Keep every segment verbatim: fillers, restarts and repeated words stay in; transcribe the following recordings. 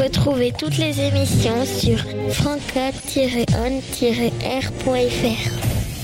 Retrouvez toutes les émissions sur franca tiret on tiret r point f r.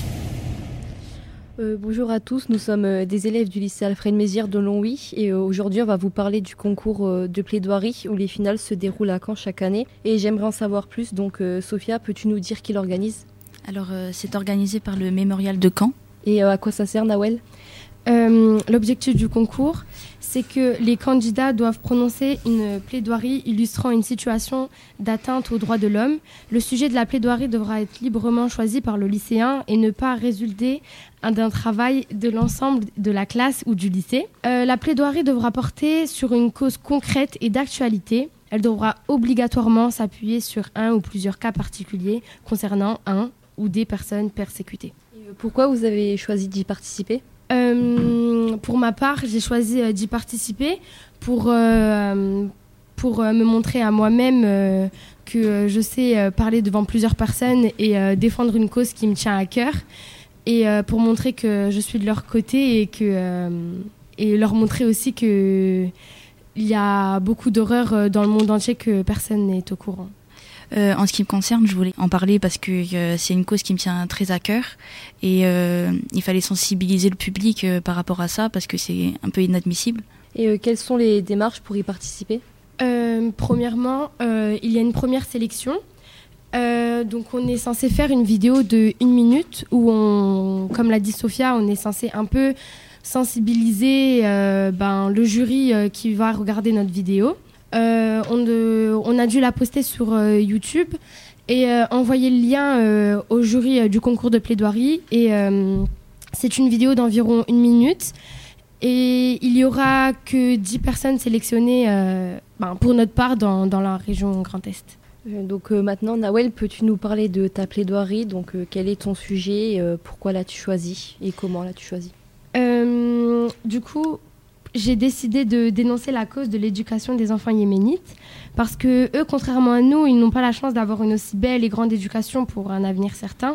Euh, bonjour à tous, nous sommes euh, des élèves du lycée Alfred Mézières de Longwy et euh, aujourd'hui on va vous parler du concours euh, de plaidoirie où les finales se déroulent à Caen chaque année et j'aimerais en savoir plus, donc euh, Sophia, peux-tu nous dire qui l'organise ? Alors euh, c'est organisé par le Mémorial de Caen. Et euh, à quoi ça sert, Nawel ? Euh, l'objectif du concours, c'est que les candidats doivent prononcer une plaidoirie illustrant une situation d'atteinte aux droits de l'homme. Le sujet de la plaidoirie devra être librement choisi par le lycéen et ne pas résulter d'un travail de l'ensemble de la classe ou du lycée. Euh, la plaidoirie devra porter sur une cause concrète et d'actualité. Elle devra obligatoirement s'appuyer sur un ou plusieurs cas particuliers concernant un ou des personnes persécutées. Et pourquoi vous avez choisi d'y participer ? Euh, pour ma part, j'ai choisi euh, d'y participer pour, euh, pour euh, me montrer à moi-même euh, que euh, je sais euh, parler devant plusieurs personnes et euh, défendre une cause qui me tient à cœur et euh, pour montrer que je suis de leur côté et, que, euh, et leur montrer aussi qu'il y a beaucoup d'horreurs dans le monde entier que personne n'est au courant. Euh, en ce qui me concerne, je voulais en parler parce que euh, c'est une cause qui me tient très à cœur et euh, il fallait sensibiliser le public euh, par rapport à ça parce que c'est un peu inadmissible. Et euh, quelles sont les démarches pour y participer ? euh, Premièrement, euh, il y a une première sélection. Euh, donc on est censé faire une vidéo de une minute où, on, comme l'a dit Sophia, on est censé un peu sensibiliser euh, ben, le jury euh, qui va regarder notre vidéo. Euh, on, de, on a dû la poster sur euh, YouTube et euh, envoyer le lien euh, au jury euh, du concours de plaidoirie. Et euh, c'est une vidéo d'environ une minute. Et il n'y aura que dix personnes sélectionnées euh, ben, pour notre part dans, dans la région Grand Est. Euh, donc euh, maintenant, Nawel, peux-tu nous parler de ta plaidoirie ? Donc euh, quel est ton sujet ? euh, Pourquoi l'as-tu choisi ? Et comment l'as-tu choisi ? euh, Du coup... J'ai décidé de dénoncer la cause de l'éducation des enfants yéménites parce que eux, contrairement à nous, ils n'ont pas la chance d'avoir une aussi belle et grande éducation pour un avenir certain.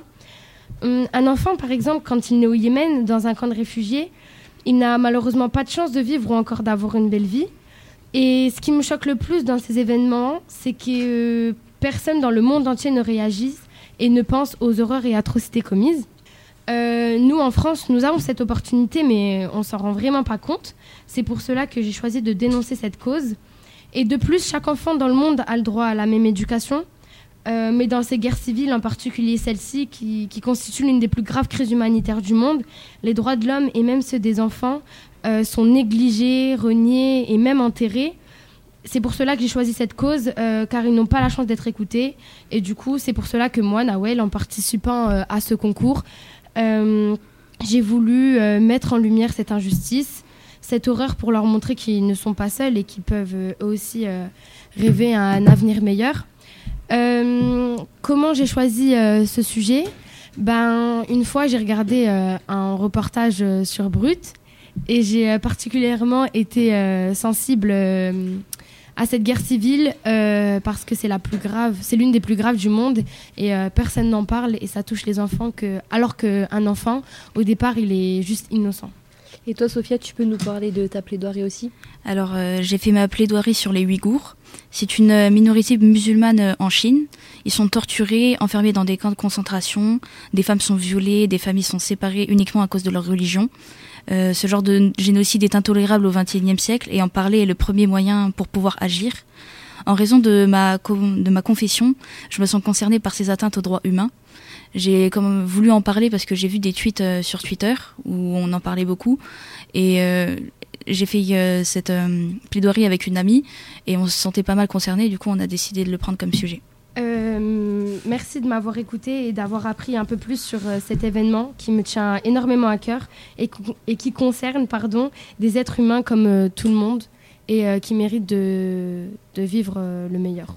Un enfant, par exemple, quand il naît au Yémen, dans un camp de réfugiés, il n'a malheureusement pas de chance de vivre ou encore d'avoir une belle vie. Et ce qui me choque le plus dans ces événements, c'est que euh, personne dans le monde entier ne réagisse et ne pense aux horreurs et atrocités commises. Euh, nous, en France, nous avons cette opportunité, mais on s'en rend vraiment pas compte. C'est pour cela que j'ai choisi de dénoncer cette cause. Et de plus, chaque enfant dans le monde a le droit à la même éducation. Euh, mais dans ces guerres civiles, en particulier celle-ci, qui, qui constitue l'une des plus graves crises humanitaires du monde, les droits de l'homme et même ceux des enfants euh, sont négligés, reniés et même enterrés. C'est pour cela que j'ai choisi cette cause, euh, car ils n'ont pas la chance d'être écoutés. Et du coup, c'est pour cela que moi, Nawel, en participant euh, à ce concours, Euh, j'ai voulu euh, mettre en lumière cette injustice, cette horreur pour leur montrer qu'ils ne sont pas seuls et qu'ils peuvent euh, eux aussi euh, rêver à un avenir meilleur. Euh, comment j'ai choisi euh, ce sujet ? Ben, une fois, j'ai regardé euh, un reportage euh, sur Brut et j'ai euh, particulièrement été euh, sensible euh, à cette guerre civile euh, parce que c'est la plus grave, c'est l'une des plus graves du monde et euh, personne n'en parle et ça touche les enfants que, alors qu'un enfant, au départ, il est juste innocent. Et toi, Sophia, tu peux nous parler de ta plaidoirie aussi ? Alors euh, j'ai fait ma plaidoirie sur les Ouïghours. C'est une minorité musulmane en Chine. Ils sont torturés, enfermés dans des camps de concentration. Des femmes sont violées, des familles sont séparées uniquement à cause de leur religion. Euh, ce genre de génocide est intolérable au vingt et unième siècle et en parler est le premier moyen pour pouvoir agir. En raison de ma, de ma confession, je me sens concernée par ces atteintes aux droits humains. J'ai comme voulu en parler parce que j'ai vu des tweets euh, sur Twitter où on en parlait beaucoup et euh, j'ai fait euh, cette euh, plaidoirie avec une amie et on se sentait pas mal concernés, du coup on a décidé de le prendre comme sujet. Euh, merci de m'avoir écouté et d'avoir appris un peu plus sur euh, cet événement qui me tient énormément à cœur et, et qui concerne pardon, des êtres humains comme euh, tout le monde et euh, qui méritent de, de vivre euh, le meilleur.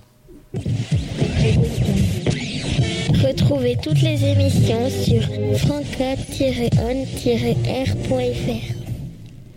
Retrouvez toutes les émissions sur franca tiret on tiret r point f r.